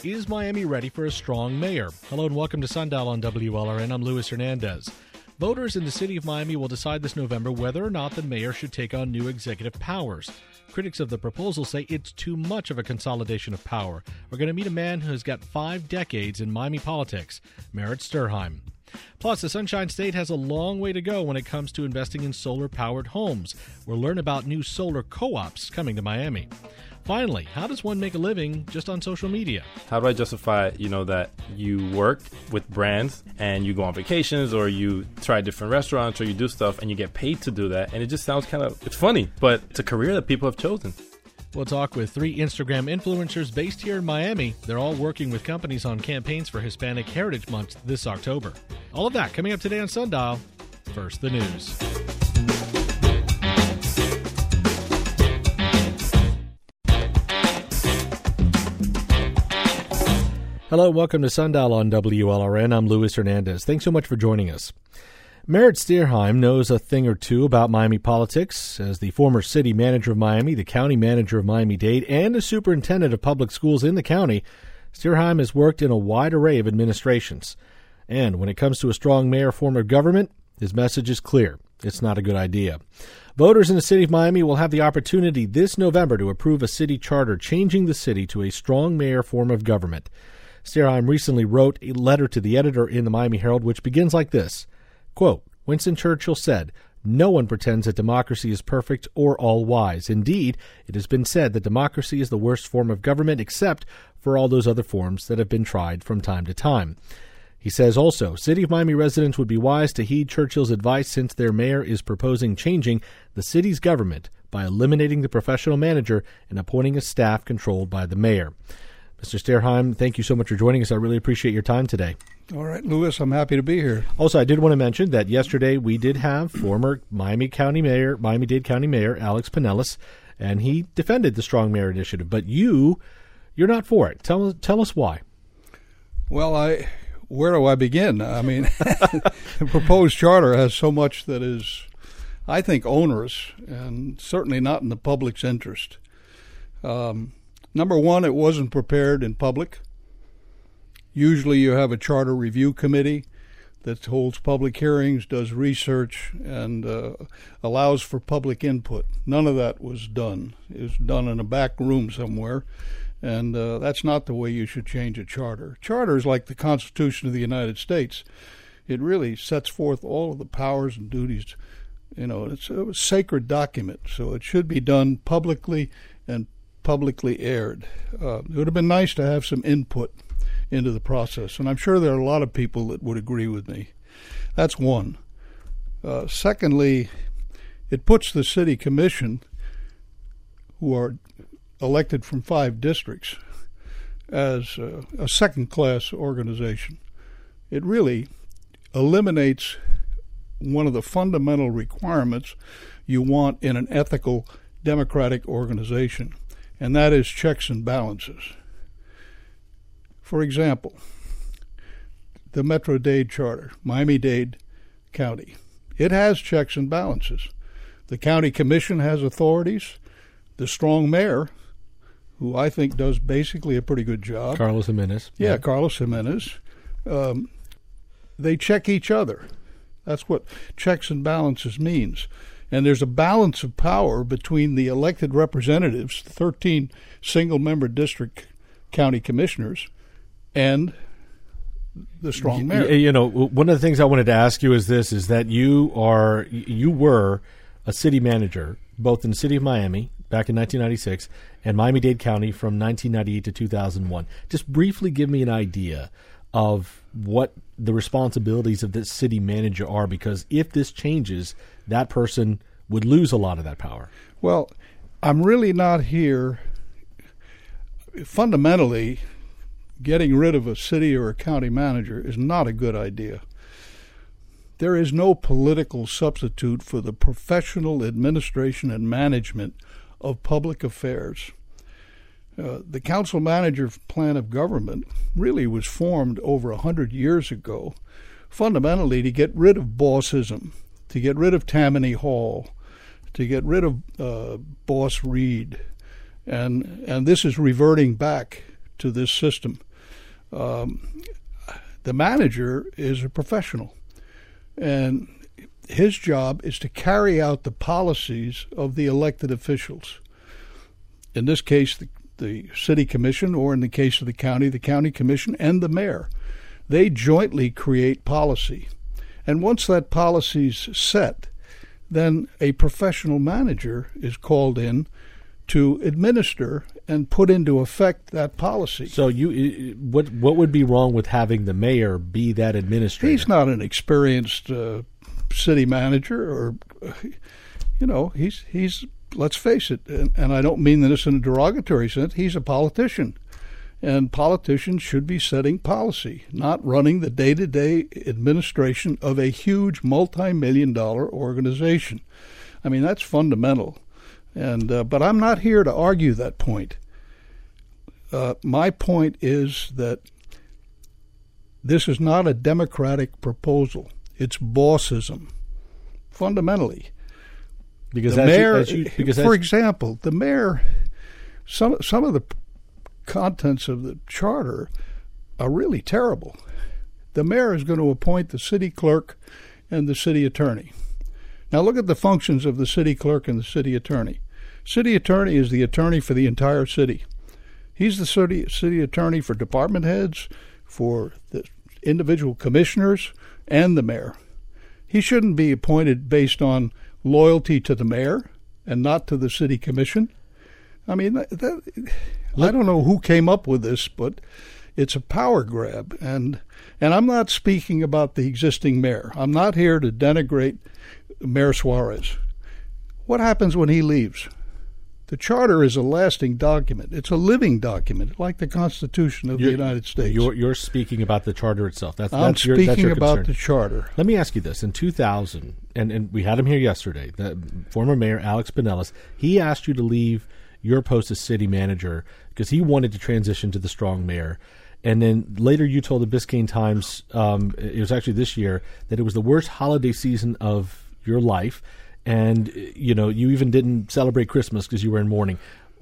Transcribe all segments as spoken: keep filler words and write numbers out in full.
Is Miami ready for a strong mayor? Hello and welcome to Sundial on W L R N. I'm Luis Hernandez. Voters in the city of Miami will decide this November whether or not the mayor should take on new executive powers. Critics of the proposal say it's too much of a consolidation of power. We're going to meet a man who has got five decades in Miami politics, Merritt Sturheim. Plus, the Sunshine State has a long way to go when it comes to investing in solar-powered homes. We'll learn about new solar co-ops coming to Miami. Finally, how does one make a living just on social media? How do I justify, you know, that you work with brands and you go on vacations or you try different restaurants or you do stuff and you get paid to do that? And it just sounds kind of, it's funny, but it's a career that people have chosen. We'll talk with three Instagram influencers based here in Miami. They're all working with companies on campaigns for Hispanic Heritage Month this October. All of that coming up today on Sundial. First, the news. Hello, welcome to Sundial on W L R N. I'm Luis Hernandez. Thanks so much for joining us. Merritt Sturheim knows a thing or two about Miami politics. As the former city manager of Miami, the county manager of Miami-Dade, and a superintendent of public schools in the county, Sturheim has worked in a wide array of administrations. And when it comes to a strong mayor form of government, his message is clear. It's not a good idea. Voters in the city of Miami will have the opportunity this November to approve a city charter changing the city to a strong mayor form of government. Sturheim recently wrote a letter to the editor in the Miami Herald, which begins like this. Quote, Winston Churchill said, "No one pretends that democracy is perfect or all-wise. Indeed, it has been said that democracy is the worst form of government except for all those other forms that have been tried from time to time." He says also, City of Miami residents would be wise to heed Churchill's advice since their mayor is proposing changing the city's government by eliminating the professional manager and appointing a staff controlled by the mayor. Mister Sturheim, thank you so much for joining us. I really appreciate your time today. All right, Louis, I'm happy to be here. Also, I did want to mention that yesterday we did have former Miami County Mayor, Miami-Dade County Mayor Alex Pinellas, and he defended the Strong Mayor Initiative. But you, you're not for it. Tell tell us why. Well, I where do I begin? I mean, the proposed charter has so much that is, I think, onerous and certainly not in the public's interest. Um, number one, it wasn't prepared in public. Usually you have a charter review committee that holds public hearings, does research, and uh, allows for public input. None of that was done. It was done in a back room somewhere, and uh, that's not the way you should change a charter. Charter is like the Constitution of the United States. It really sets forth all of the powers and duties. You know, it's a sacred document, so it should be done publicly and publicly aired. Uh, it would have been nice to have some input into the process, and I'm sure there are a lot of people that would agree with me. That's one. Uh, secondly, it puts the city commission, who are elected from five districts, as a, a second-class organization. It really eliminates one of the fundamental requirements you want in an ethical democratic organization, and that is checks and balances. For example, the Metro-Dade Charter, Miami-Dade County. It has checks and balances. The county commission has authorities. The strong mayor, who I think does basically a pretty good job. Carlos Jimenez. Yeah, yeah. Carlos Jimenez. Um, they check each other. That's what checks and balances means. And there's a balance of power between the elected representatives, thirteen single-member district county commissioners, and the strong mayor. You know, one of the things I wanted to ask you is this, is that you are, you were a city manager, both in the city of Miami back in nineteen ninety-six and Miami-Dade County from nineteen ninety-eight to two thousand one. Just briefly give me an idea of what the responsibilities of this city manager are, because if this changes, that person would lose a lot of that power. Well, I'm really not here fundamentally. Getting rid of a city or a county manager is not a good idea. There is no political substitute for the professional administration and management of public affairs. Uh, the council manager plan of government really was formed over a hundred years ago, fundamentally to get rid of bossism, to get rid of Tammany Hall, to get rid of uh, Boss Reed, and and this is reverting back to this system. Um, the manager is a professional, and his job is to carry out the policies of the elected officials. In this case, the, the city commission, or in the case of the county, the county commission and the mayor. They jointly create policy. And once that policy's set, then a professional manager is called in to administer and put into effect that policy. So you, what what would be wrong with having the mayor be that administrator? He's not an experienced uh, city manager, or uh, you know, he's he's. Let's face it, and, and I don't mean this in a derogatory sense. He's a politician, and politicians should be setting policy, not running the day-to-day administration of a huge multi-million dollar organization. I mean, that's fundamental. And uh, but I'm not here to argue that point. Uh, my point is that this is not a democratic proposal. It's bossism, fundamentally. Because the as mayor, you, as you, because for as, example, the mayor, some some of the contents of the charter are really terrible. The mayor is going to appoint the city clerk and the city attorney. Now look at the functions of the city clerk and the city attorney. City attorney is the attorney for the entire city. He's the city city attorney for department heads, for the individual commissioners, and the mayor. He shouldn't be appointed based on loyalty to the mayor and not to the city commission. I mean, that, that, I don't know who came up with this, but it's a power grab. And and I'm not speaking about the existing mayor. I'm not here to denigrate Mayor Suarez. What happens when he leaves? The charter is a lasting document. It's a living document, like the Constitution of you're, the United States. You're, you're speaking about the charter itself. That's, I'm that's your, speaking that's your about concern. the charter. Let me ask you this. In two thousand, and, and we had him here yesterday, the former mayor Alex Pinellas, he asked you to leave your post as city manager because he wanted to transition to the strong mayor. And then later you told the Biscayne Times, um, it was actually this year, that it was the worst holiday season of your life. And, you know, you even didn't celebrate Christmas because you were in mourning.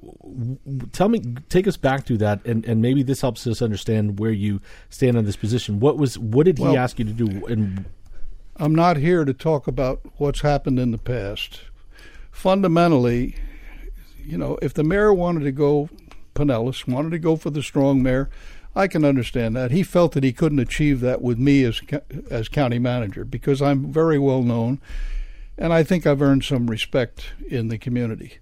Tell me, take us back to that, and, and maybe this helps us understand where you stand on this position. What was, what did well, he ask you to do? And I'm not here to talk about what's happened in the past. Fundamentally, you know, if the mayor wanted to go, Pinellas wanted to go for the strong mayor, I can understand that. He felt that he couldn't achieve that with me as as county manager because I'm very well known. And I think I've earned some respect in the community.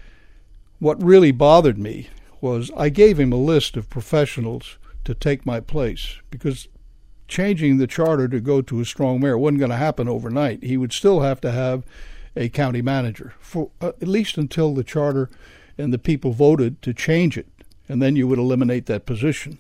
What really bothered me was I gave him a list of professionals to take my place because changing the charter to go to a strong mayor wasn't going to happen overnight. He would still have to have a county manager, for uh, at least until the charter and the people voted to change it, and then you would eliminate that position.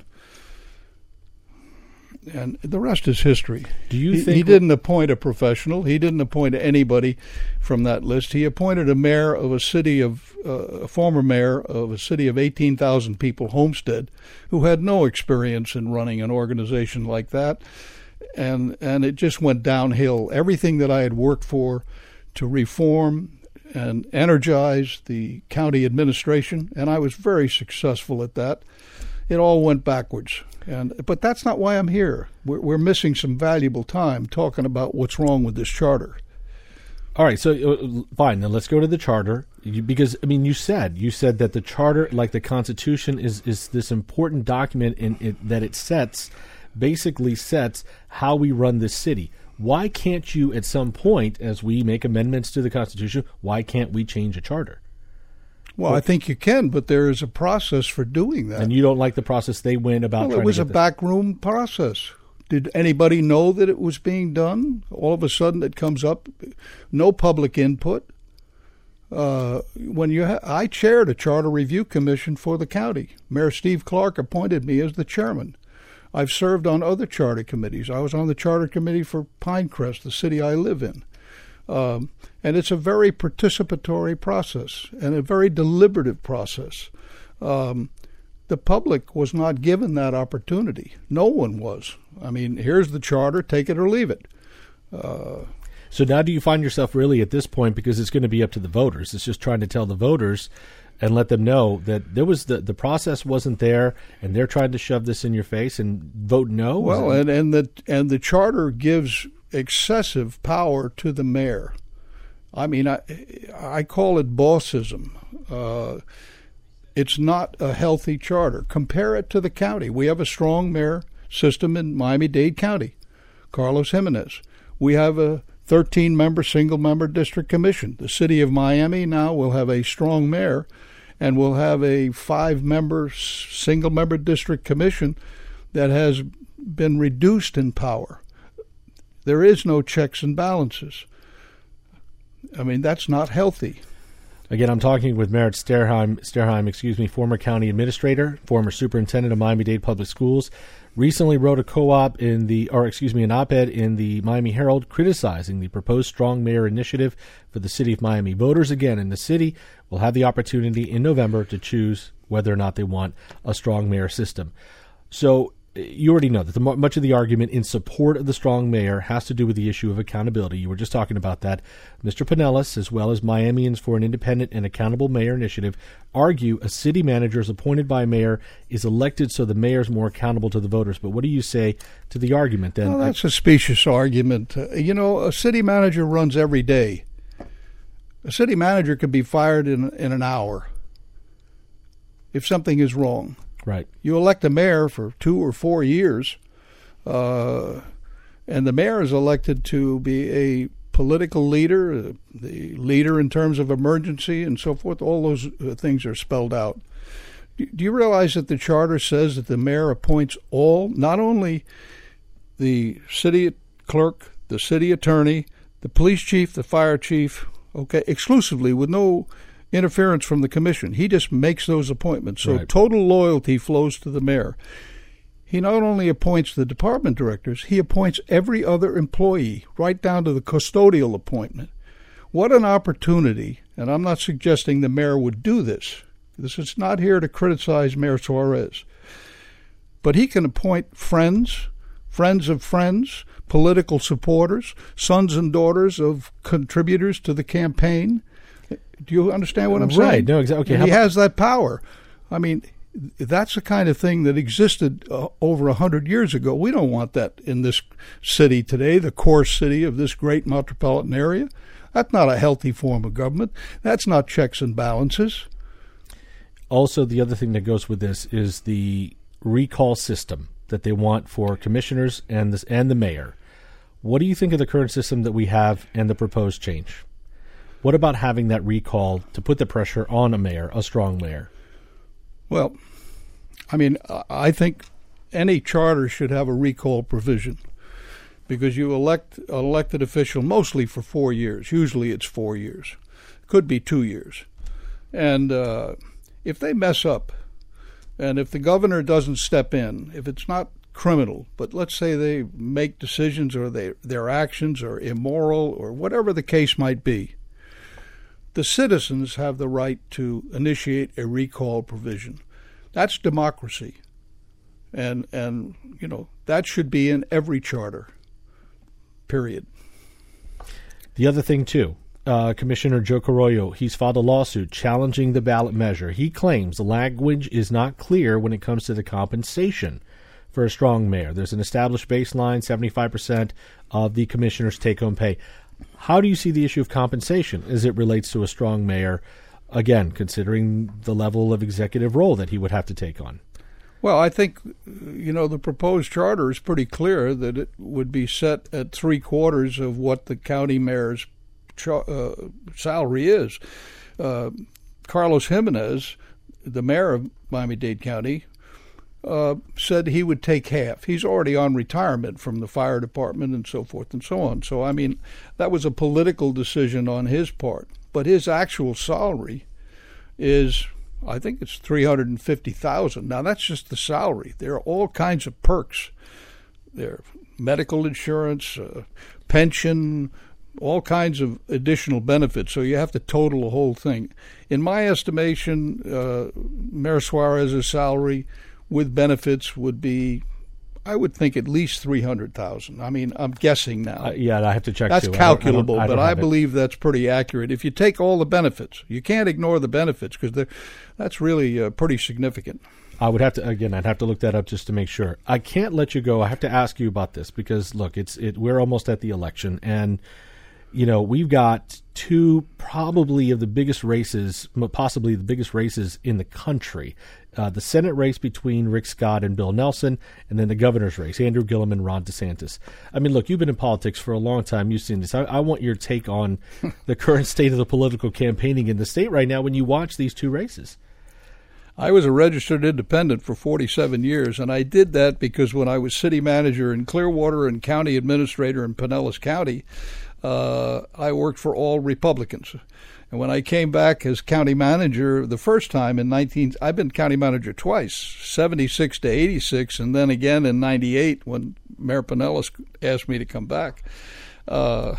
And the rest is history. Do you he, think he didn't appoint a professional? He didn't appoint anybody from that list. He appointed a mayor of a city of uh, a former mayor of a city of eighteen thousand people, Homestead, who had no experience in running an organization like that, and and it just went downhill. Everything that I had worked for to reform and energize the county administration, and I was very successful at that. It all went backwards. And but that's not why I'm here. We're, we're missing some valuable time talking about what's wrong with this charter. All right, so uh, fine. Then let's go to the charter you, because I mean, you said you said that the charter, like the Constitution, is is this important document in it, that it sets, basically sets how we run this city. Why can't you, at some point, as we make amendments to the Constitution, why can't we change a charter? Well, well, I think you can, but there is a process for doing that. And you don't like the process they went about well, trying it was to a get backroom process. Did anybody know that it was being done? All of a sudden it comes up, no public input. Uh, when you, ha- I chaired a charter review commission for the county. Mayor Steve Clark appointed me as the chairman. I've served on other charter committees. I was on the charter committee for Pinecrest, the city I live in. Um, and it's a very participatory process and a very deliberative process. Um, the public was not given that opportunity. No one was. I mean, here's the charter, take it or leave it. Uh, so now do you find yourself really at this point, because it's going to be up to the voters, it's just trying to tell the voters, and let them know that there was the, the process wasn't there, and they're trying to shove this in your face and vote no? Well, and, and the and the charter gives excessive power to the mayor. I mean, I I call it bossism. Uh, it's not a healthy charter. Compare it to the county. We have a strong mayor system in Miami-Dade County, Carlos Jimenez. We have a thirteen-member, single-member district commission. The city of Miami now will have a strong mayor, and will have a five-member, single-member district commission that has been reduced in power. There is no checks and balances. I mean, that's not healthy. Again, I'm talking with Merritt Sterheim, Sterheim, excuse me, former county administrator, former superintendent of Miami-Dade Public Schools. Recently wrote a co-op in the, or excuse me, an op-ed in the Miami Herald criticizing the proposed strong mayor initiative for the city of Miami. Voters, again, in the city will have the opportunity in November to choose whether or not they want a strong mayor system. So you already know that the, much of the argument in support of the strong mayor has to do with the issue of accountability. You were just talking about that. Mister Pinellas, as well as Miamians for an Independent and Accountable Mayor Initiative, argue a city manager is appointed by a mayor is elected so the mayor is more accountable to the voters. But what do you say to the argument then? Well, that's a specious argument. Uh, you know, a city manager runs every day. A city manager can be fired in in an hour if something is wrong. Right. You elect a mayor for two or four years, uh, and the mayor is elected to be a political leader, uh, the leader in terms of emergency and so forth. All those uh, things are spelled out. Do you realize that the charter says that the mayor appoints all, not only the city clerk, the city attorney, the police chief, the fire chief, okay, exclusively with no interference from the commission. He just makes those appointments. So right. Total loyalty flows to the mayor. He not only appoints the department directors, he appoints every other employee, right down to the custodial appointment. What an opportunity, and I'm not suggesting the mayor would do this. This is not here to criticize Mayor Suarez. But he can appoint friends, friends of friends, political supporters, sons and daughters of contributors to the campaign. Do you understand what I'm saying? Right. No, exactly. Okay, he has that power. I mean, that's the kind of thing that existed uh, over a hundred years ago. We don't want that in this city today, the core city of this great metropolitan area. That's not a healthy form of government. That's not checks and balances. Also, the other thing that goes with this is the recall system that they want for commissioners and this and the mayor. What do you think of the current system that we have and the proposed change? What about having that recall to put the pressure on a mayor, a strong mayor? Well, I mean, I think any charter should have a recall provision because you elect an elected official mostly for four years. Usually it's four years. Could be two years. And uh, if they mess up, and if the governor doesn't step in, if it's not criminal, but let's say they make decisions or they, their actions are immoral or whatever the case might be, the citizens have the right to initiate a recall provision. That's democracy. And, and you know, that should be in every charter, period. The other thing, too, uh, Commissioner Joe Carollo, he's filed a lawsuit challenging the ballot measure. He claims the language is not clear when it comes to the compensation for a strong mayor. There's an established baseline, seventy-five percent of the commissioner's take-home pay. How do you see the issue of compensation as it relates to a strong mayor, again, considering the level of executive role that he would have to take on? Well, I think, you know, the proposed charter is pretty clear that it would be set at three quarters of what the county mayor's char- uh, salary is. Uh, Carlos Jimenez, the mayor of Miami-Dade County, Uh, said he would take half. He's already on retirement from the fire department and so forth and so on. So, I mean, that was a political decision on his part. But his actual salary is, I think it's three hundred fifty thousand dollars. Now, that's just the salary. There are all kinds of perks. There are medical insurance, uh, pension, all kinds of additional benefits. So you have to total the whole thing. In my estimation, uh, Mayor Suarez's salary with benefits would be, I would think at least three hundred thousand. I mean, I'm guessing now. Uh, yeah, I have to check. That's too. calculable, I don't, I don't, but I I believe that's pretty accurate. If you take all the benefits, you can't ignore the benefits because that's really uh, pretty significant. I would have to again. I'd have to look that up just to make sure. I can't let you go. I have to ask you about this because look, it's it. We're almost at the election, and you know we've got two probably of the biggest races, possibly the biggest races in the country. Uh, the Senate race between Rick Scott and Bill Nelson, and then the governor's race, Andrew Gillum and Ron DeSantis. I mean, look, you've been in politics for a long time. You've seen this. I, I want your take on the current state of the political campaigning in the state right now when you watch these two races. I was a registered independent for forty-seven years, and I did that because when I was city manager in Clearwater and county administrator in Pinellas County, uh, I worked for all Republicans. And when I came back as county manager the first time in nineteen, I've been county manager twice, seventy-six to eighty-six, and then again in ninety-eight when Mayor Pinellas asked me to come back. Uh,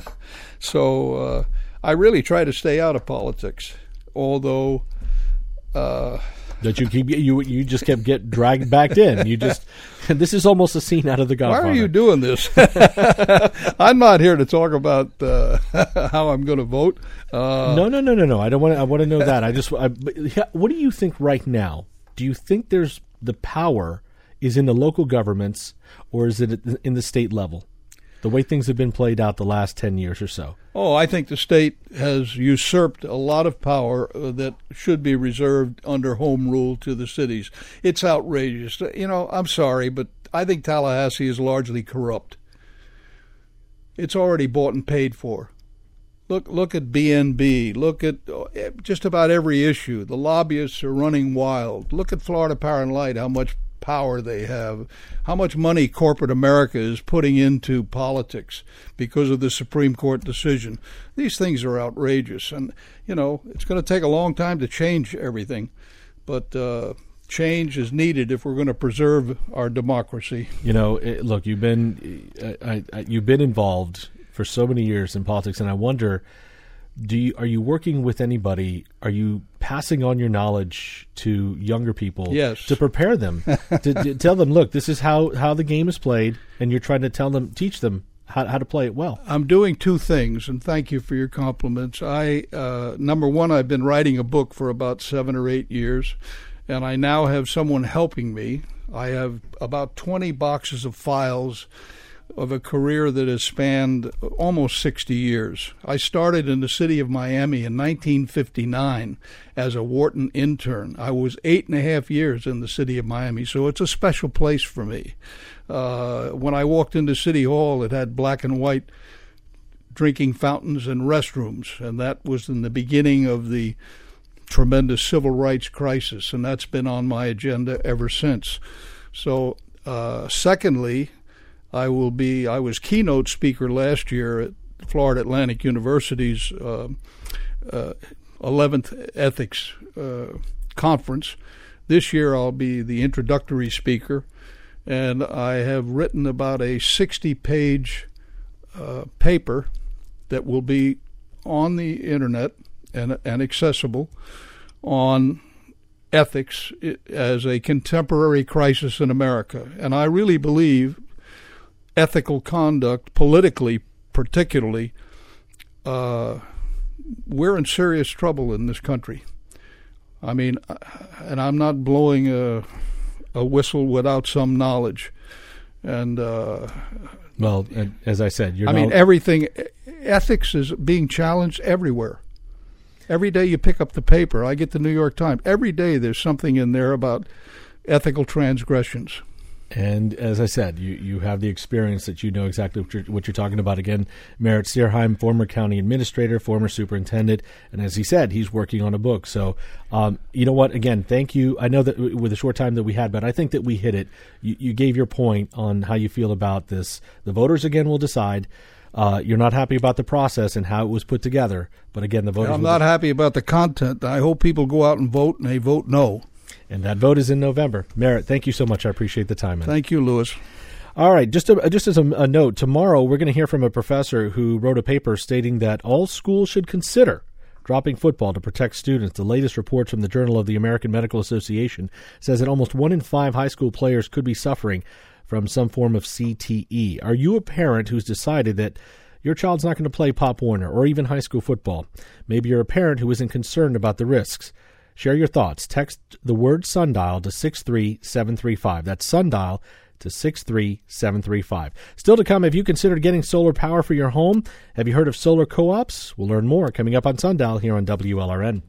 so uh, I really try to stay out of politics, although. Uh, that you keep you you just kept getting dragged back in. You just this is almost a scene out of The Godfather. Why are you doing this? I'm not here to talk about uh, how I'm going to vote. Uh, no, no, no, no, no. I don't want. I want to know that. I just. I, what do you think right now? Do you think there's the power is in the local governments, or is it in the state level? The way things have been played out the last ten years or so. Oh, I think the state has usurped a lot of power uh, that should be reserved under home rule to the cities. It's outrageous. You know, I'm sorry, but I think Tallahassee is largely corrupt. It's already bought and paid for. Look, look at B N B. Look at just about every issue. The lobbyists are running wild. Look at Florida Power and Light, how much power they have, how much money corporate America is putting into politics because of the Supreme Court decision. These things are outrageous, and you know it's going to take a long time to change everything, but uh, change is needed if we're going to preserve our democracy. You know, it, look, you've been I, I, you've been involved for so many years in politics, and I wonder. Do you, are you working with anybody? Are you passing on your knowledge to younger people yes. to prepare them, to, to tell them, look, this is how, how the game is played, and you're trying to tell them, teach them how, how to play it well? I'm doing two things, and thank you for your compliments. I uh, number one, I've been writing a book for about seven or eight years, and I now have someone helping me. I have about twenty boxes of files of a career that has spanned almost sixty years. I started in the city of Miami in nineteen fifty-nine as a Wharton intern. I was eight and a half years in the city of Miami, so it's a special place for me. Uh, when I walked into City Hall, it had black and white drinking fountains and restrooms, and that was in the beginning of the tremendous civil rights crisis, and that's been on my agenda ever since. So, uh, secondly, I will be. I was keynote speaker last year at Florida Atlantic University's uh, uh, eleventh Ethics uh, Conference. This year I'll be the introductory speaker, and I have written about a sixty-page uh, paper that will be on the internet and, and accessible on ethics as a contemporary crisis in America. And I really believe ethical conduct, politically particularly, uh, we're in serious trouble in this country. I mean, and I'm not blowing a, a whistle without some knowledge. And uh, well, as I said, you're I mean, everything, ethics is being challenged everywhere. Every day you pick up the paper, I get the New York Times. Every day there's something in there about ethical transgressions. And as I said, you, you have the experience that you know exactly what you're, what you're talking about. Again, Merritt Stearheim, former county administrator, former superintendent, and as he said, he's working on a book. So, um, you know what? Again, thank you. I know that with the short time that we had, but I think that we hit it. You, you gave your point on how you feel about this. The voters, again, will decide. Uh, you're not happy about the process and how it was put together, but again, the voters. I'm not happy about the content. I hope people go out and vote, and they vote no. And that vote is in November. Merritt, thank you so much. I appreciate the time. Man. Thank you, Lewis. All right, just a, just as a, a note, tomorrow we're going to hear from a professor who wrote a paper stating that all schools should consider dropping football to protect students. The latest reports from the Journal of the American Medical Association says that almost one in five high school players could be suffering from some form of C T E. Are you a parent who's decided that your child's not going to play Pop Warner or even high school football? Maybe you're a parent who isn't concerned about the risks. Share your thoughts. Text the word Sundial to six three seven three five. That's Sundial to six three seven three five. Still to come, have you considered getting solar power for your home? Have you heard of solar co-ops? We'll learn more coming up on Sundial here on W L R N.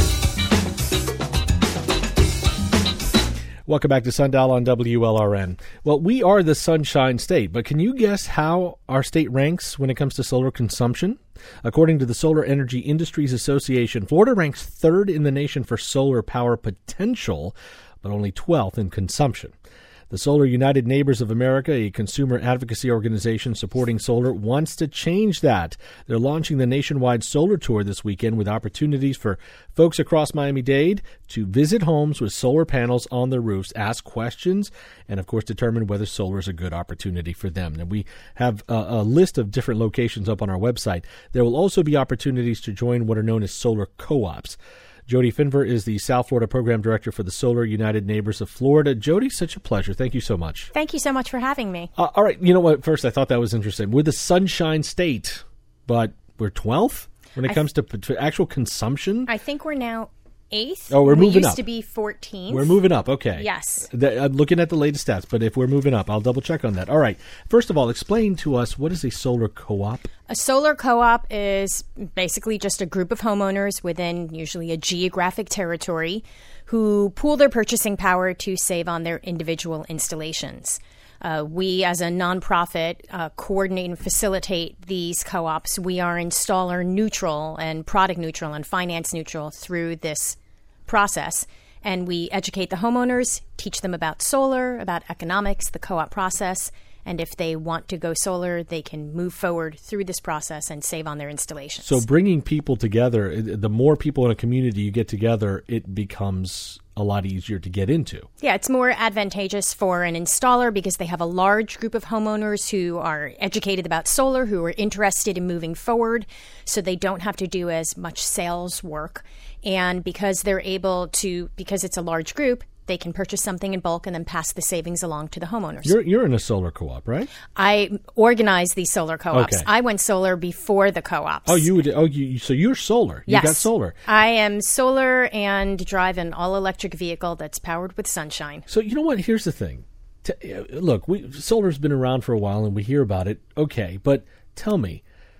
Welcome back to Sundial on W L R N. Well, we are the Sunshine State, but can you guess how our state ranks when it comes to solar consumption? According to the Solar Energy Industries Association, Florida ranks third in the nation for solar power potential, but only twelfth in consumption. The Solar United Neighbors of America, a consumer advocacy organization supporting solar, wants to change that. They're launching the nationwide solar tour this weekend with opportunities for folks across Miami-Dade to visit homes with solar panels on their roofs, ask questions, and, of course, determine whether solar is a good opportunity for them. And we have a, a list of different locations up on our website. There will also be opportunities to join what are known as solar co-ops. Jody Finver is the South Florida Program Director for the Solar United Neighbors of Florida. Jody, such a pleasure. Thank you so much. Thank you so much for having me. Uh, all right. You know what? First, I thought that was interesting. We're the Sunshine State, but we're twelfth when it I comes th- to, to actual consumption? I think we're now eighth. Oh, we're moving we used up. to be fourteenth. We're moving up. Okay. Yes. The, I'm looking at the latest stats, but if we're moving up, I'll double check on that. All right. First of all, explain to us, what is a solar co-op? A solar co-op is basically just a group of homeowners within usually a geographic territory who pool their purchasing power to save on their individual installations. Uh, we, as a nonprofit, uh, coordinate and facilitate these co-ops. We are installer neutral and product neutral and finance neutral through this process. And we educate the homeowners, teach them about solar, about economics, the co-op process. And if they want to go solar, they can move forward through this process and save on their installations. So bringing people together, the more people in a community you get together, it becomes a lot easier to get into. Yeah, it's more advantageous for an installer because they have a large group of homeowners who are educated about solar, who are interested in moving forward, so they don't have to do as much sales work. And because they're able to, because it's a large group, they can purchase something in bulk and then pass the savings along to the homeowners. You're you're in a solar co-op, right? I organize these solar co-ops. Okay. I went solar before the co-ops. Oh, you would. Oh, you. So you're solar. You Yes. got solar. I am solar and drive an all-electric vehicle that's powered with sunshine. So you know what? Here's the thing. T- uh, look, we solar's been around for a while, and we hear about it. Okay, but tell me,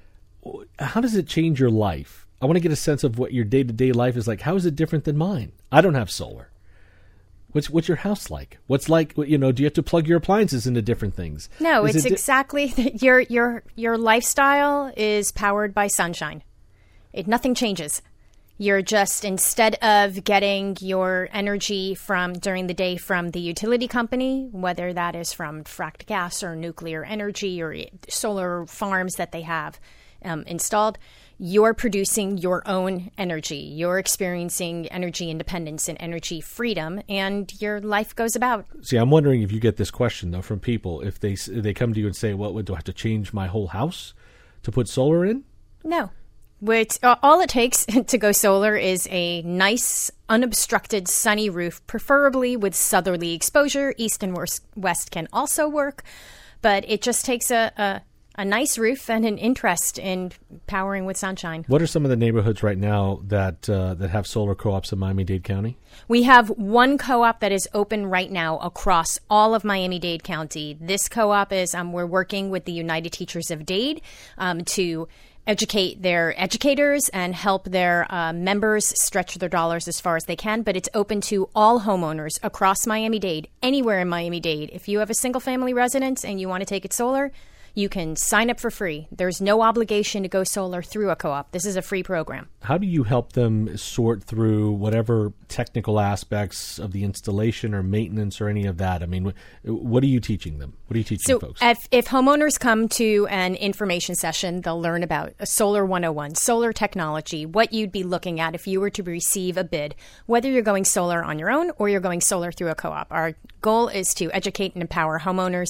how does it change your life? I want to get a sense of what your day-to-day life is like. How is it different than mine? I don't have solar. What's what's your house like? What's like, you know, do you have to plug your appliances into different things? No, Is it's it di- exactly your your your lifestyle is powered by sunshine. It nothing changes. You're just, instead of getting your energy from during the day from the utility company, whether that is from fracked gas or nuclear energy or solar farms that they have um, installed, you're producing your own energy. You're experiencing energy independence and energy freedom, and your life goes about. See, I'm wondering if you get this question, though, from people. If they if they come to you and say, well, do I have to change my whole house to put solar in? No. Which, uh, all it takes to go solar is a nice, unobstructed, sunny roof, preferably with southerly exposure. East and west can also work, but it just takes a... a A nice roof and an interest in powering with sunshine. What are some of the neighborhoods right now that uh, that have solar co-ops in Miami-Dade County? We have one co-op that is open right now across all of Miami-Dade County. This co-op is, um, we're working with the United Teachers of Dade um, to educate their educators and help their uh, members stretch their dollars as far as they can. But it's open to all homeowners across Miami-Dade, anywhere in Miami-Dade. If you have a single-family residence and you want to take it solar, you can sign up for free. There's no obligation to go solar through a co-op. This is a free program. How do you help them sort through whatever technical aspects of the installation or maintenance or any of that? I mean, what are you teaching them? What are you teaching so folks? If, if homeowners come to an information session, they'll learn about a Solar one oh one, solar technology, what you'd be looking at if you were to receive a bid, whether you're going solar on your own or you're going solar through a co-op. Our goal is to educate and empower homeowners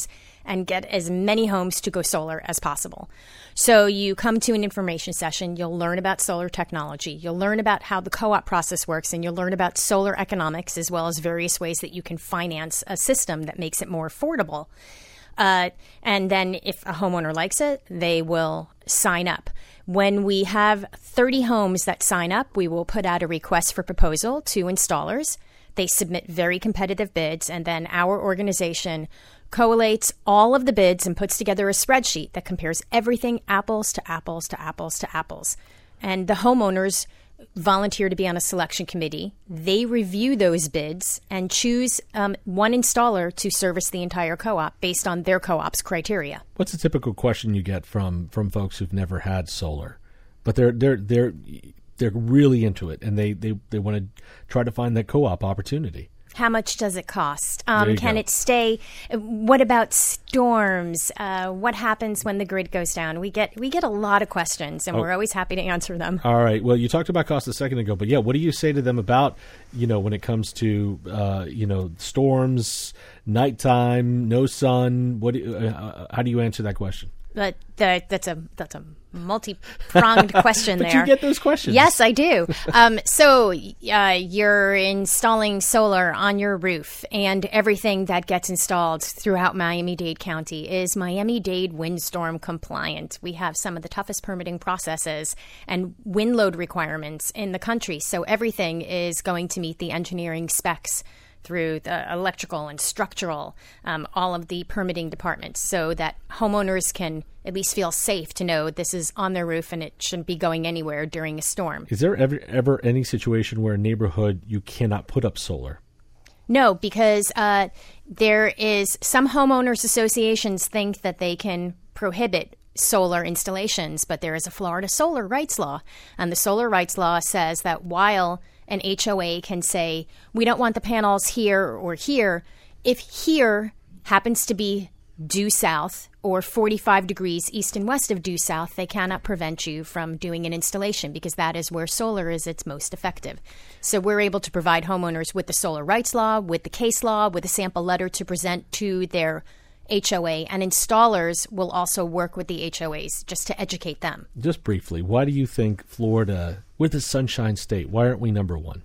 and get as many homes to go solar as possible. So you come to an information session, you'll learn about solar technology, you'll learn about how the co-op process works, and you'll learn about solar economics as well as various ways that you can finance a system that makes it more affordable. Uh, and then if a homeowner likes it, they will sign up. When we have thirty homes that sign up, we will put out a request for proposal to installers. They submit very competitive bids, and then our organization collates all of the bids and puts together a spreadsheet that compares everything apples to apples to apples to apples. And the homeowners volunteer to be on a selection committee. They review those bids and choose um, one installer to service the entire co-op based on their co-op's criteria. What's a typical question you get from, from folks who've never had solar, but they're they're they're they're really into it and they, they, they want to try to find that co-op opportunity? How much does it cost? Um, There you can go. it stay? What about storms? Uh, what happens when the grid goes down? We get we get a lot of questions, and Oh. we're always happy to answer them. All right. Well, you talked about cost a second ago, but yeah, what do you say to them about, you know, when it comes to, uh, you know, storms, nighttime, no sun? What? Do you, uh, how do you answer that question? But the, that's a that's a multi-pronged question But there. you get those questions. Yes, I do. Um, so uh, you're installing solar on your roof, and everything that gets installed throughout Miami-Dade County is Miami-Dade windstorm compliant. We have some of the toughest permitting processes and wind load requirements in the country, so everything is going to meet the engineering specs through the electrical and structural, um, all of the permitting departments, so that homeowners can at least feel safe to know this is on their roof and it shouldn't be going anywhere during a storm. Is there ever ever any situation where a neighborhood you cannot put up solar? No, because uh, there is some homeowners associations think that they can prohibit solar installations, but there is a Florida solar rights law, and the solar rights law says that while an H O A can say, we don't want the panels here or here, if here happens to be due south or forty-five degrees east and west of due south, they cannot prevent you from doing an installation because that is where solar is its most effective. So we're able to provide homeowners with the solar rights law, with the case law, with a sample letter to present to their H O A, and installers will also work with the H O As just to educate them. Just briefly, why do you think Florida, with the Sunshine State, why aren't we number one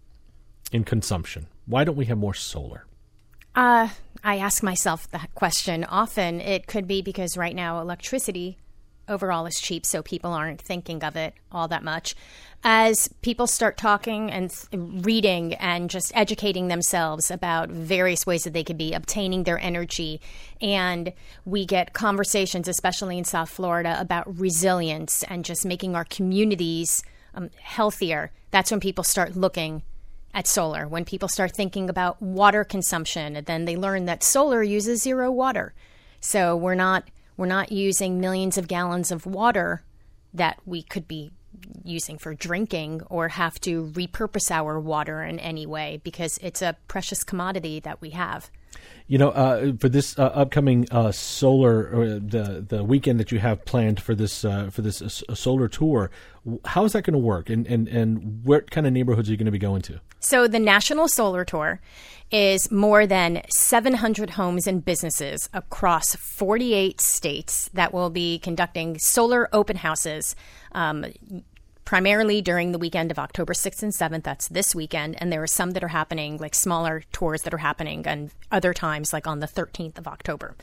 in consumption? Why don't we have more solar? Uh, I ask myself that question often. It could be because right now electricity overall is cheap, so people aren't thinking of it all that much. As people start talking and th- reading and just educating themselves about various ways that they could be obtaining their energy, and we get conversations, especially in South Florida, about resilience and just making our communities um, healthier, that's when people start looking at solar. When people start thinking about water consumption, and then they learn that solar uses zero water. So we're not we're not using millions of gallons of water that we could be using for drinking or have to repurpose our water in any way because it's a precious commodity that we have. You know, uh, for this uh, upcoming uh, solar, or the the weekend that you have planned for this uh, for this uh, solar tour, how is that going to work, and, and and what kind of neighborhoods are you going to be going to? So the National Solar Tour is more than seven hundred homes and businesses across forty-eight states that will be conducting solar open houses. Um, primarily during the weekend of October sixth and seventh. That's this weekend. And there are some that are happening, like smaller tours that are happening, and other times, like on the thirteenth of October.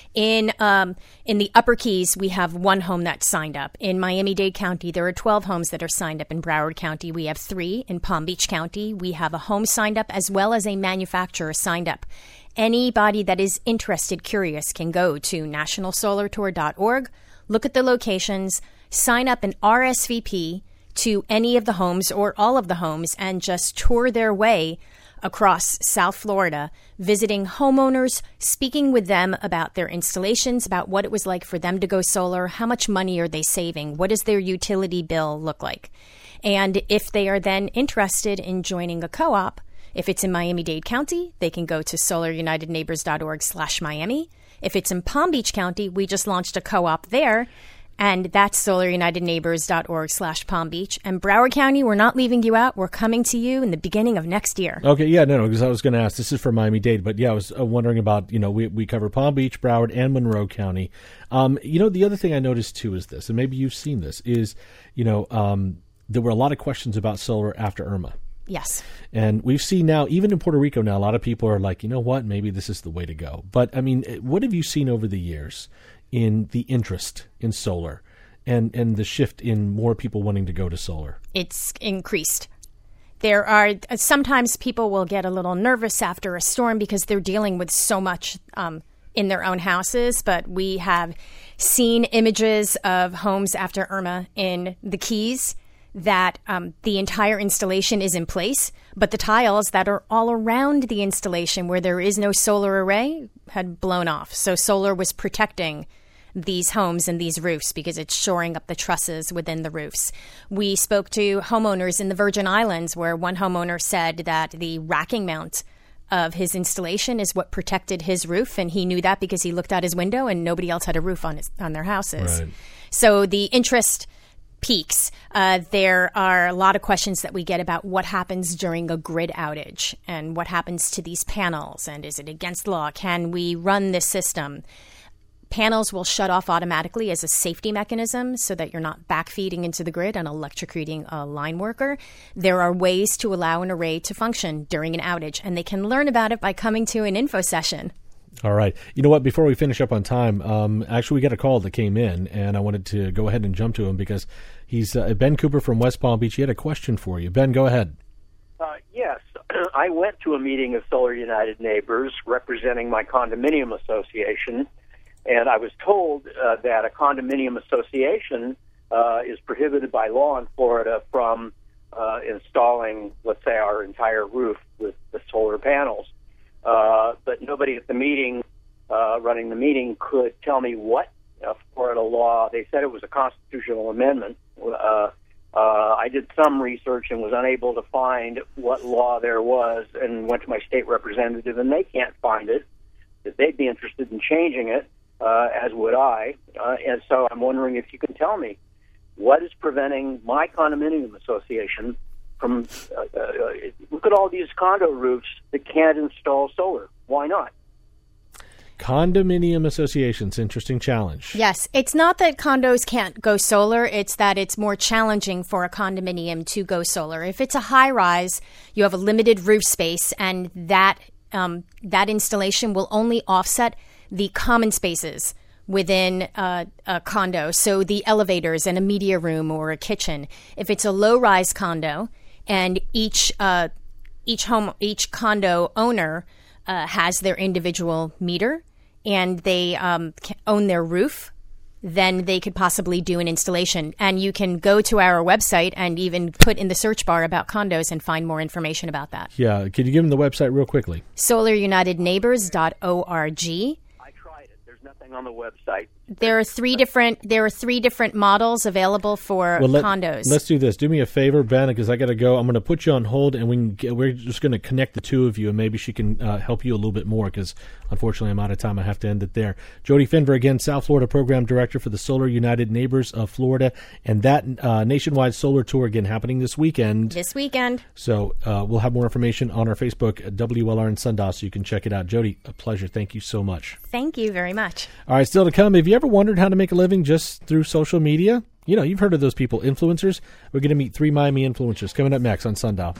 In um, in the Upper Keys, we have one home that's signed up. In Miami-Dade County, there are twelve homes that are signed up. In Broward County, we have three. In Palm Beach County, we have a home signed up as well as a manufacturer signed up. Anybody that is interested, curious, can go to national solar tour dot org, look at the locations, sign up and R S V P to any of the homes or all of the homes, and just tour their way across South Florida, visiting homeowners, speaking with them about their installations, about what it was like for them to go solar, how much money are they saving, what does their utility bill look like. And if they are then interested in joining a co-op, if it's in Miami-Dade County, they can go to solar united neighbors dot org slash Miami. If it's in Palm Beach County, we just launched a co-op there. And that's solar united neighbors dot org slash Palm Beach. And Broward County, we're not leaving you out. We're coming to you in the beginning of next year. Okay, yeah, no, no, because I was going to ask, this is for Miami-Dade, but yeah, I was uh, wondering about, you know, we we cover Palm Beach, Broward, and Monroe County. Um, you know, the other thing I noticed, too, is this, and maybe you've seen this, is, you know, um, there were a lot of questions about solar after Irma. Yes. And we've seen now, even in Puerto Rico now, a lot of people are like, you know what, maybe this is the way to go. But, I mean, what have you seen over the years in the interest in solar and, and the shift in more people wanting to go to solar? It's increased. There are sometimes people will get a little nervous after a storm because they're dealing with so much um, in their own houses. But we have seen images of homes after Irma in the Keys that um, the entire installation is in place, but the tiles that are all around the installation where there is no solar array had blown off. So solar was protecting these homes and these roofs because it's shoring up the trusses within the roofs. We spoke to homeowners in the Virgin Islands where one homeowner said that the racking mount of his installation is what protected his roof, and he knew that because he looked out his window and nobody else had a roof on his, on their houses. Right. So the interest peaks. Uh, there are a lot of questions that we get about what happens during a grid outage and what happens to these panels, and is it against law? Can we run this system? Panels will shut off automatically as a safety mechanism so that you're not backfeeding into the grid and electrocuting a line worker. There are ways to allow an array to function during an outage, and they can learn about it by coming to an info session. All right. You know what? Before we finish up on time, um, actually, we got a call that came in, and I wanted to go ahead and jump to him because he's uh, Ben Cooper from West Palm Beach. He had a question for you. Ben, go ahead. Uh, yes. I went to a meeting of Solar United Neighbors representing my condominium association, and I was told uh, that a condominium association uh, is prohibited by law in Florida from uh, installing, let's say, our entire roof with the solar panels. Uh, but nobody at the meeting, uh, running the meeting, could tell me what uh, Florida law. They said it was a constitutional amendment. Uh, uh, I did some research and was unable to find what law there was, and went to my state representative, and they can't find it. That they'd be interested in changing it, uh, as would I. Uh, and so I'm wondering if you can tell me what is preventing my condominium association from, uh, uh, look at all these condo roofs that can't install solar. Why not? Condominium associations, interesting challenge. Yes, it's not that condos can't go solar, it's that it's more challenging for a condominium to go solar. If it's a high-rise, you have a limited roof space, and that um, that installation will only offset the common spaces within uh, a condo, so the elevators and a media room or a kitchen. If it's a low-rise condo, and each uh, each home, each condo owner uh, has their individual meter, and they um, own their roof, then they could possibly do an installation. And you can go to our website and even put in the search bar about condos and find more information about that. Yeah, could you give them the website real quickly? solar united neighbors dot org. I tried it. There's nothing on the website. There are three different. There are three different models available for well, let, condos. Let's do this. Do me a favor, Ben, because I got to go. I'm going to put you on hold, and we can get, we're just going to connect the two of you, and maybe she can uh, help you a little bit more. Because unfortunately, I'm out of time. I have to end it there. Jody Finver, again, South Florida Program Director for the Solar United Neighbors of Florida, and that uh, nationwide solar tour again happening this weekend. This weekend. So uh, we'll have more information on our Facebook at W L R and Sundial, so you can check it out. Jody, a pleasure. Thank you so much. Thank you very much. All right, still to come. Have you ever wondered how to make a living just through social media? You know, you've heard of those people, influencers. We're going to meet three Miami influencers coming up next on Sundial.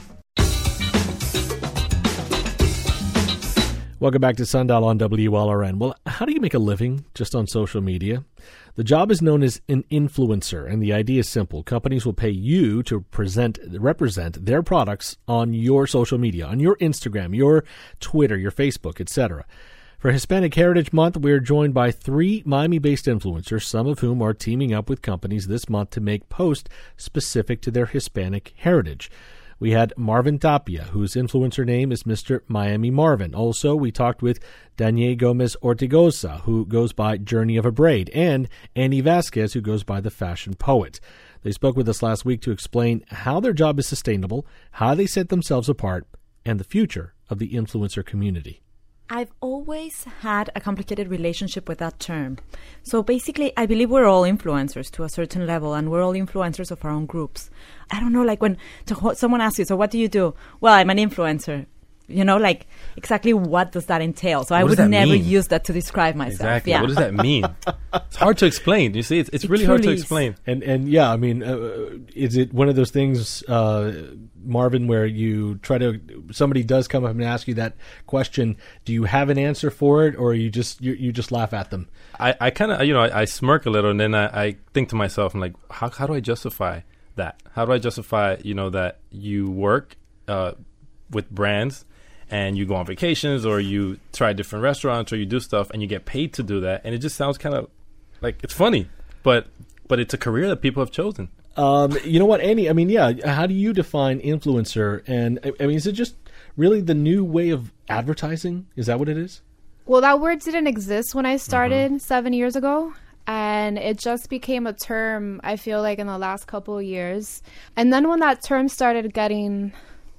Welcome back to Sundial on W L R N. Well, how do you make a living just on social media? The job is known as an influencer, and the idea is simple. Companies will pay you to present, represent their products on your social media, on your Instagram, your Twitter, your Facebook, et cetera. For Hispanic Heritage Month, we are joined by three Miami-based influencers, some of whom are teaming up with companies this month to make posts specific to their Hispanic heritage. We had Marvin Tapia, whose influencer name is Mister Miami Marvin. Also, we talked with Daniel Gomez Ortigosa, who goes by Journey of a Braid, and Annie Vasquez, who goes by The Fashion Poet. They spoke with us last week to explain how their job is sustainable, how they set themselves apart, and the future of the influencer community. I've always had a complicated relationship with that term. So basically, I believe we're all influencers to a certain level, and we're all influencers of our own groups. I don't know, like when to, someone asks you, so what do you do? Well, I'm an influencer. You know, like exactly what does that entail? So I would never mean? use that to describe myself. Exactly. Yeah. What does that mean? It's hard to explain. You see, it's, it's It really hard to truly is. explain. And and yeah, I mean, uh, is it one of those things, uh, Marvin, where you try to somebody does come up and ask you that question? Do you have an answer for it, or you just you, you just laugh at them? I, I kind of, you know, I, I smirk a little, and then I, I think to myself, I'm like, how how do I justify that? How do I justify, you know, that you work uh, with brands and you go on vacations or you try different restaurants or you do stuff and you get paid to do that? And it just sounds kind of like it's funny, but but it's a career that people have chosen. Um, you know what, Annie? I mean, yeah. How do you define influencer? And I, I mean, is it just really the new way of advertising? Is that what it is? Well, that word didn't exist when I started mm-hmm. seven years ago. And it just became a term, I feel like, in the last couple of years. And then when that term started getting...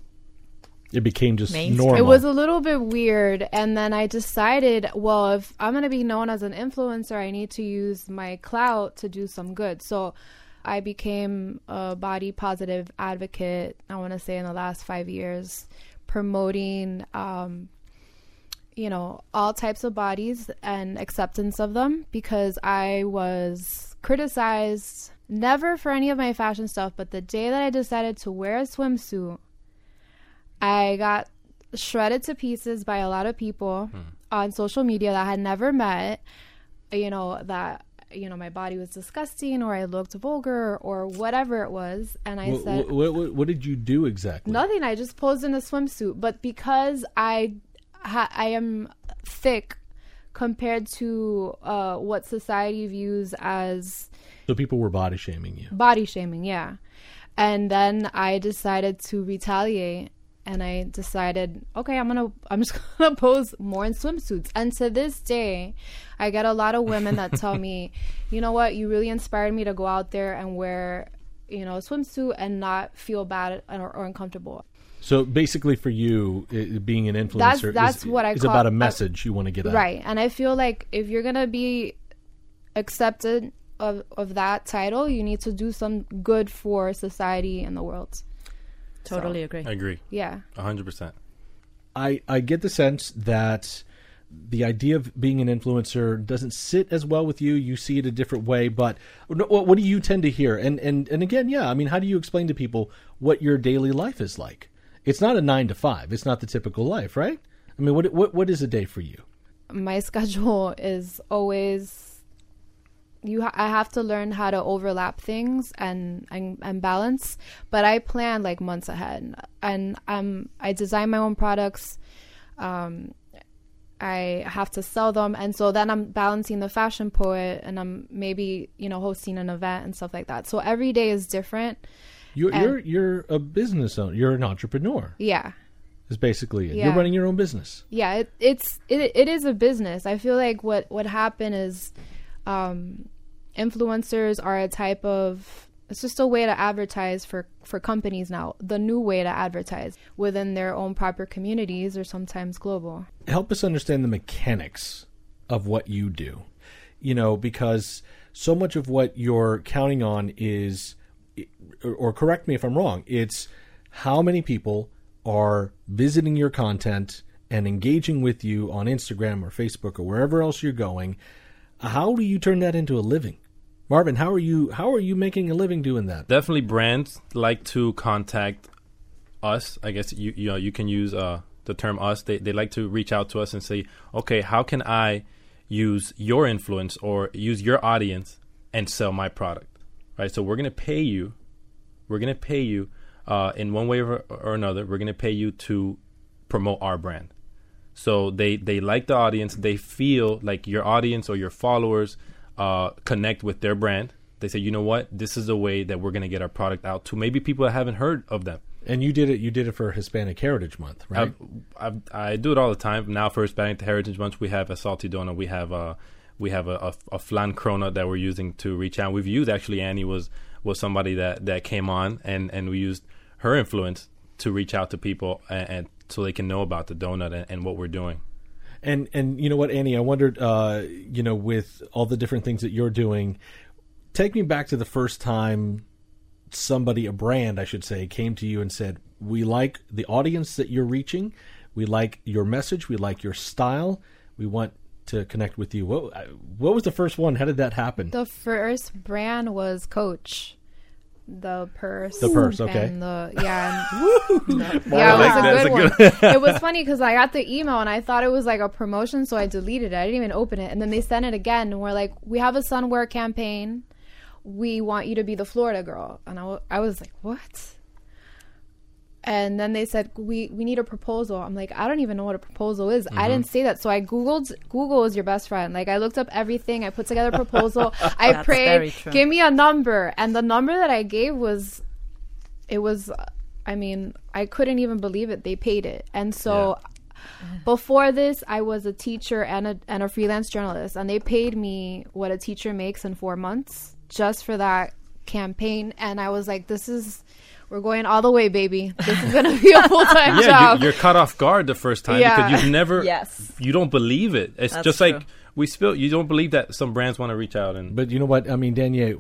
It became just Mainstream. normal. It was a little bit weird. And then I decided, well, if I'm going to be known as an influencer, I need to use my clout to do some good. So I became a body positive advocate, I want to say, in the last five years, promoting, um, you know, all types of bodies and acceptance of them, because I was criticized, never for any of my fashion stuff, but the day that I decided to wear a swimsuit, I got shredded to pieces by a lot of people hmm. on social media that I had never met, you know, that, you know, my body was disgusting or I looked vulgar or whatever it was. And I what, said... What, what, what did you do exactly? Nothing. I just posed in a swimsuit. But because I, ha- I am thick compared to uh, what society views as... So people were body shaming you. Body shaming, yeah. And then I decided to retaliate. And I decided, okay, I'm gonna, I'm just gonna pose more in swimsuits. And to this day, I get a lot of women that tell me, you know what, you really inspired me to go out there and wear, you know, a swimsuit and not feel bad or, or uncomfortable. So basically, for you, it, being an influencer, that's, that's is, what I is call, about a message uh, you want to get out. Right, and I feel like if you're gonna be accepted of of that title, you need to do some good for society and the world. Totally so, agree. I agree. Yeah. A hundred percent. I, I get the sense that the idea of being an influencer doesn't sit as well with you. You see it a different way, but what, what do you tend to hear? And, and, and again, yeah, I mean, how do you explain to people what your daily life is like? It's not a nine to five. It's not the typical life, right? I mean, what what what is a day for you? My schedule is always... You, ha- I have to learn how to overlap things and, and and balance, but I plan like months ahead, and um I design my own products. Um, I have to sell them, and so then I'm balancing the fashion poet, and I'm maybe you know hosting an event and stuff like that. So every day is different. You're you're you're a business owner. You're an entrepreneur. Yeah. Is basically it. Yeah. You're running your own business. Yeah, it, it's it it is a business. I feel like what what happened is. Um, influencers are a type of, it's just a way to advertise for, for companies now, the new way to advertise within their own proper communities or sometimes global. Help us understand the mechanics of what you do, you know, because so much of what you're counting on is, or, or correct me if I'm wrong, it's how many people are visiting your content and engaging with you on Instagram or Facebook or wherever else you're going. How do you turn that into a living? Marvin, how are you how are you making a living doing that? Definitely brands like to contact us. I guess you you know you can use uh, the term us. They they like to reach out to us and say, okay, how can I use your influence or use your audience and sell my product? Right? So we're gonna pay you. We're gonna pay you uh, in one way or, or another. We're gonna pay you to promote our brand. So they, they like the audience. They feel like your audience or your followers uh, connect with their brand. They say, you know what, this is a way that we're going to get our product out to maybe people that haven't heard of them. And you did it. You did it for Hispanic Heritage Month, right? I, I, I do it all the time. Now for Hispanic Heritage Month, we have a salty donut. We have a we have a, a, a flan cronut that we're using to reach out. We've used actually Annie was was somebody that, that came on and, and we used her influence to reach out to people and, and so they can know about the donut and, and what we're doing. And and you know what, Annie, I wondered, uh, you know, with all the different things that you're doing, take me back to the first time somebody, a brand, I should say, came to you and said, we like the audience that you're reaching, we like your message, we like your style, we want to connect with you. What what was the first one? How did that happen? The first brand was Coach. The purse. The purse, okay. And the, yeah. And the, yeah, Wow, it was a that's good a one. good- It was funny because I got the email and I thought it was like a promotion, so I deleted it. I didn't even open it. And then they sent it again and we're like, we have a Sunwear campaign. We want you to be the Florida girl. And I, w- I was like, what? And then they said, we, we need a proposal. I'm like, I don't even know what a proposal is. Mm-hmm. I didn't say that. So I Googled, Google is your best friend. Like, I looked up everything. I put together a proposal. I That's prayed, give me a number. And the number that I gave was, it was, I mean, I couldn't even believe it. They paid it. And so yeah. Before this, I was a teacher and a, and a freelance journalist. And they paid me what a teacher makes in four months just for that campaign. And I was like, this is... We're going all the way, baby. This is going to be a full-time yeah, job. You, you're caught off guard the first time Yeah. because you've never, Yes. you don't believe it. It's That's just true. like we spill. You don't believe that some brands want to reach out and. But you know what? I mean, Danielle,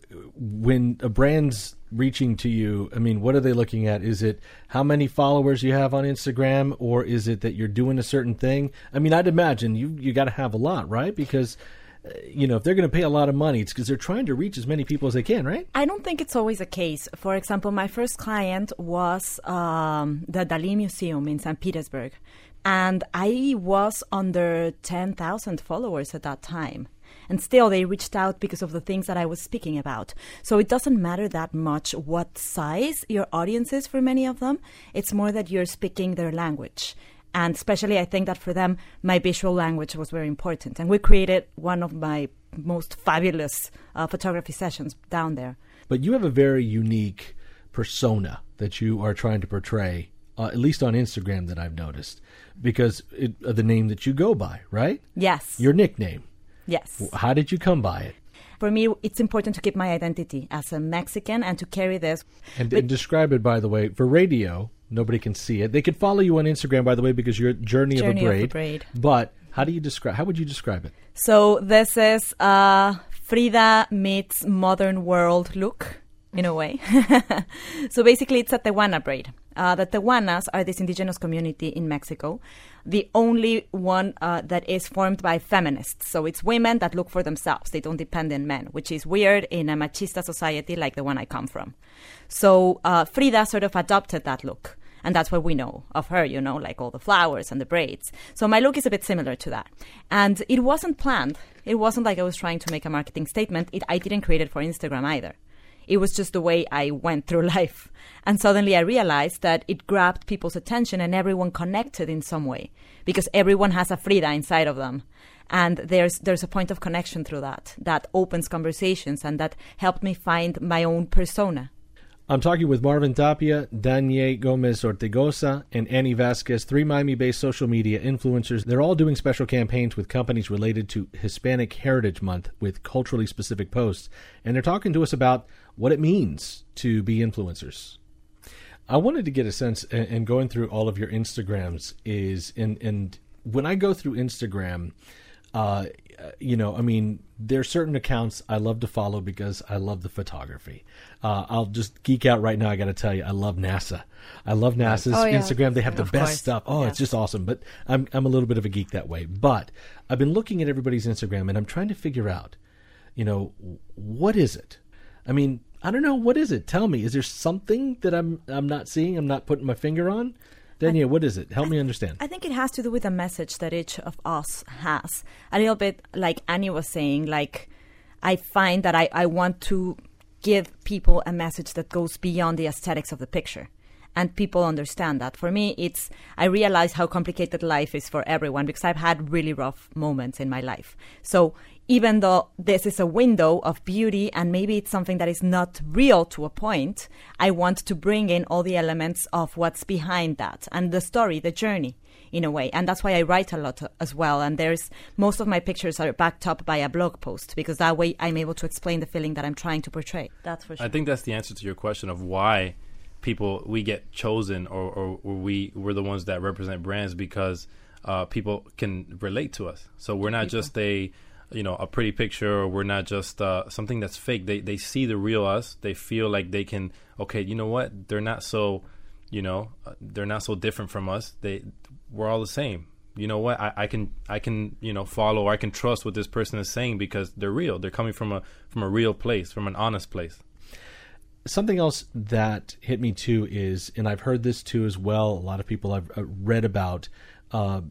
when a brand's reaching to you, I mean, what are they looking at? Is it how many followers you have on Instagram, or is it that you're doing a certain thing? I mean, I'd imagine you you got to have a lot, right? Because you know, if they're going to pay a lot of money, it's because they're trying to reach as many people as they can, right? I don't think it's always the case. For example, my first client was um, the Dalí Museum in Saint Petersburg. And I was under ten thousand followers at that time. And still, they reached out because of the things that I was speaking about. So it doesn't matter that much what size your audience is for many of them. It's more that you're speaking their language. And especially, I think that for them, my visual language was very important. And we created one of my most fabulous uh, photography sessions down there. But you have a very unique persona that you are trying to portray, uh, at least on Instagram that I've noticed, because it, of the name that you go by, right? Yes. Your nickname. Yes. How did you come by it? For me, it's important to keep my identity as a Mexican and to carry this. And, and describe it, by the way, for radio. Nobody can see it. They could follow you on Instagram, by the way, because you're Journey, Journey of, a braid, of a Braid. But how do you describe? How would you describe it? So this is uh, Frida meets modern world look, in a way. So basically, it's a Tehuana braid. Uh, the Tehuanas are this indigenous community in Mexico, the only one uh, that is formed by feminists. So it's women that look for themselves. They don't depend on men, which is weird in a machista society like the one I come from. So uh, Frida sort of adopted that look. And that's what we know of her, you know, like all the flowers and the braids. So my look is a bit similar to that. And it wasn't planned. It wasn't like I was trying to make a marketing statement. It, I didn't create it for Instagram either. It was just the way I went through life. And suddenly I realized that it grabbed people's attention and everyone connected in some way because everyone has a Frida inside of them. And there's there's a point of connection through that, that opens conversations and that helped me find my own persona. I'm talking with Marvin Tapia, Danielle Gomez Ortigosa, and Annie Vasquez, three Miami-based social media influencers. They're all doing special campaigns with companies related to Hispanic Heritage Month with culturally specific posts. And they're talking to us about what it means to be influencers. I wanted to get a sense, and, and going through all of your Instagrams is, and, and when I go through Instagram, uh, you know, I mean, there are certain accounts I love to follow because I love the photography. Uh, I'll just geek out right now. I got to tell you, I love NASA. I love NASA's oh, yeah. Instagram. They have the Of best course. stuff. Oh, Yeah. it's just awesome. But I'm I'm a little bit of a geek that way. But I've been looking at everybody's Instagram and I'm trying to figure out, you know, what is it? I mean, I don't know. What is it? Tell me. Is there something that I'm I'm not seeing? I'm not putting my finger on? Danielle, what is it? Help me understand. I think it has to do with the message that each of us has. A little bit like Annie was saying, like I find that I, I want to give people a message that goes beyond the aesthetics of the picture. And people understand that. For me, it's, I realize how complicated life is for everyone because I've had really rough moments in my life. So even though this is a window of beauty and maybe it's something that is not real to a point, I want to bring in all the elements of what's behind that and the story, the journey in a way. And that's why I write a lot as well. And there's, most of my pictures are backed up by a blog post because that way I'm able to explain the feeling that I'm trying to portray. That's for sure. I think that's the answer to your question of why people we get chosen or, or, or we we're the ones that represent brands because uh, people can relate to us. So we're not people. just a, you know, a pretty picture, or we're not just uh, something that's fake. They they see the real us. They feel like they can, okay, you know what? They're not so, you know, uh, they're not so different from us. They, we're all the same. You know what? I, I can I can you know follow, or I can trust what this person is saying because they're real. They're coming from a from a real place, from an honest place. Something else that hit me too is, and I've heard this too as well, a lot of people I've read about, uh,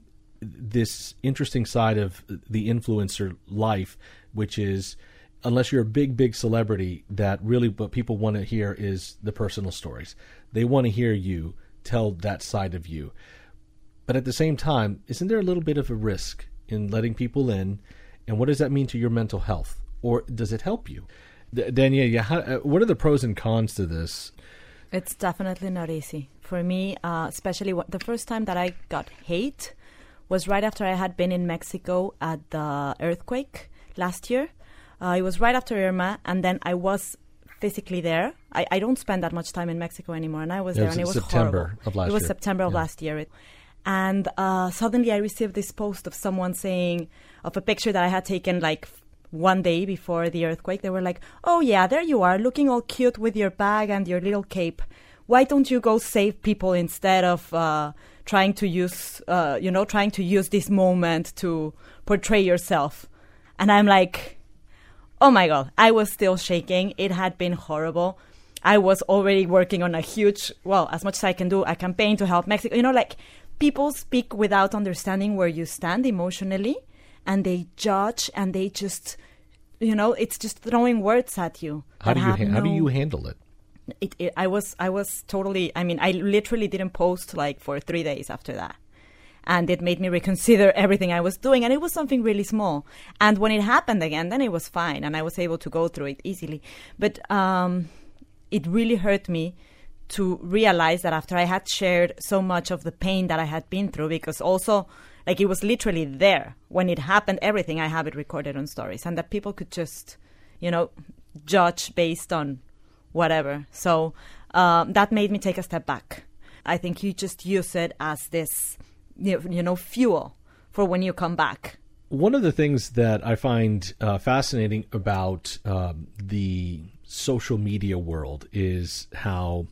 this interesting side of the influencer life, which is, unless you're a big, big celebrity, that really what people want to hear is the personal stories. They want to hear you tell that side of you. But at the same time, isn't there a little bit of a risk in letting people in? And what does that mean to your mental health? Or does it help you? Danielle, yeah, how, what are the pros and cons to this? It's definitely not easy. For me, uh, especially what, the first time that I got hate was right after I had been in Mexico at the earthquake last year. Uh, it was right after Irma, and then I was physically there. I, I don't spend that much time in Mexico anymore, and I was it there, was and it was September horrible. Of last it was year. September of yeah. last year. It, and uh, suddenly I received this post of someone saying, of a picture that I had taken like one day before the earthquake. They were like, oh yeah, there you are, looking all cute with your bag and your little cape. Why don't you go save people instead of uh, trying to use, uh, you know, trying to use this moment to portray yourself? And I'm like, oh my God, I was still shaking. It had been horrible. I was already working on a huge, well, as much as I can do, a campaign to help Mexico. You know, like, people speak without understanding where you stand emotionally, and they judge, and they just, you know, it's just throwing words at you. How do you ha- no, how do you handle it? It, it? I was I was totally. I mean, I literally didn't post like for three days after that, and it made me reconsider everything I was doing. And it was something really small. And when it happened again, then it was fine, and I was able to go through it easily. But um, it really hurt me to realize that after I had shared so much of the pain that I had been through, because also, like, it was literally there when it happened, everything, I have it recorded on stories, and that people could just, you know, judge based on whatever. So um, that made me take a step back. I think you just use it as this, you know, fuel for when you come back. One of the things that I find uh, fascinating about um, the social media world is how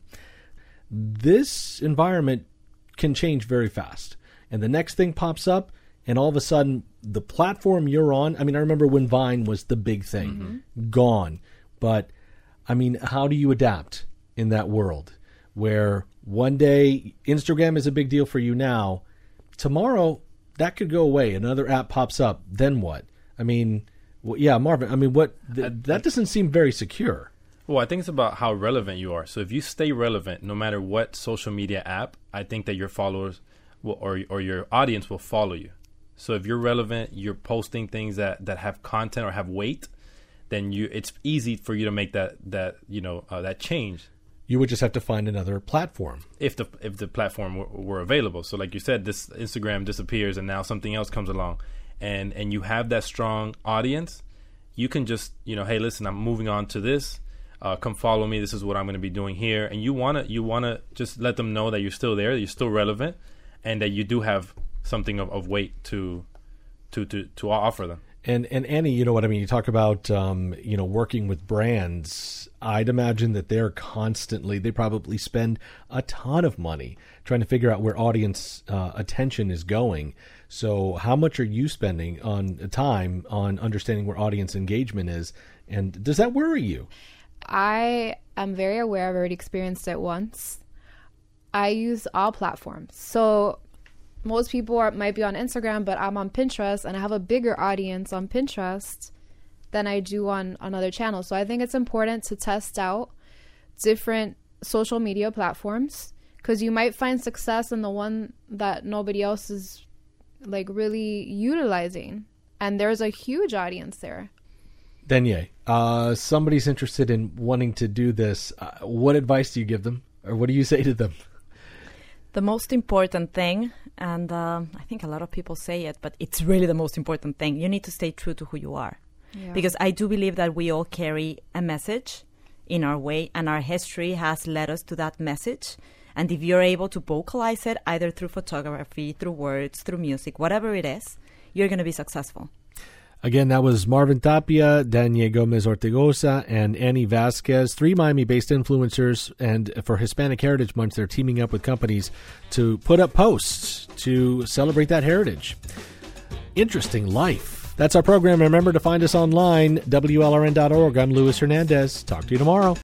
this environment can change very fast. And the next thing pops up, and all of a sudden, the platform you're on, I mean, I remember when Vine was the big thing, mm-hmm. gone. But, I mean, how do you adapt in that world where one day Instagram is a big deal for you now, tomorrow that could go away, another app pops up, then what? I mean, well, yeah, Marvin, I mean, what th- that doesn't seem very secure. Well, I think it's about how relevant you are. So if you stay relevant, no matter what social media app, I think that your followers will, or or your audience will follow you. So if you're relevant, you're posting things that, that have content or have weight, then you it's easy for you to make that that you know uh, that change. You would just have to find another platform if the if the platform were, were available. So like you said, this Instagram disappears and now something else comes along, and and you have that strong audience. You can just you know, hey, listen, I'm moving on to this. Uh, come follow me. This is what I'm going to be doing here. And you want to you want to just let them know that you're still there, that you're still relevant, and that you do have something of, of weight to, to to to offer them. And and Annie, you know what I mean? You talk about, um, you know, working with brands. I'd imagine that they're constantly, they probably spend a ton of money trying to figure out where audience uh, attention is going. So how much are you spending on time on understanding where audience engagement is? And does that worry you? I am very aware. I've already experienced it once. I use all platforms. So most people are, might be on Instagram, but I'm on Pinterest, and I have a bigger audience on Pinterest than I do on, on other channels. So I think it's important to test out different social media platforms, because you might find success in the one that nobody else is like really utilizing. And there's a huge audience there. Danielle, uh, somebody's interested in wanting to do this. Uh, what advice do you give them, or what do you say to them? The most important thing, and uh, I think a lot of people say it, but it's really the most important thing, you need to stay true to who you are. Yeah. Because I do believe that we all carry a message in our way, and our history has led us to that message. And if you're able to vocalize it, either through photography, through words, through music, whatever it is, you're going to be successful. Again, that was Marvin Tapia, Dania Gomez Ortigosa, and Annie Vasquez, three Miami-based influencers. And for Hispanic Heritage Month, they're teaming up with companies to put up posts to celebrate that heritage. Interesting life. That's our program. Remember to find us online, W L R N dot org. I'm Luis Hernandez. Talk to you tomorrow.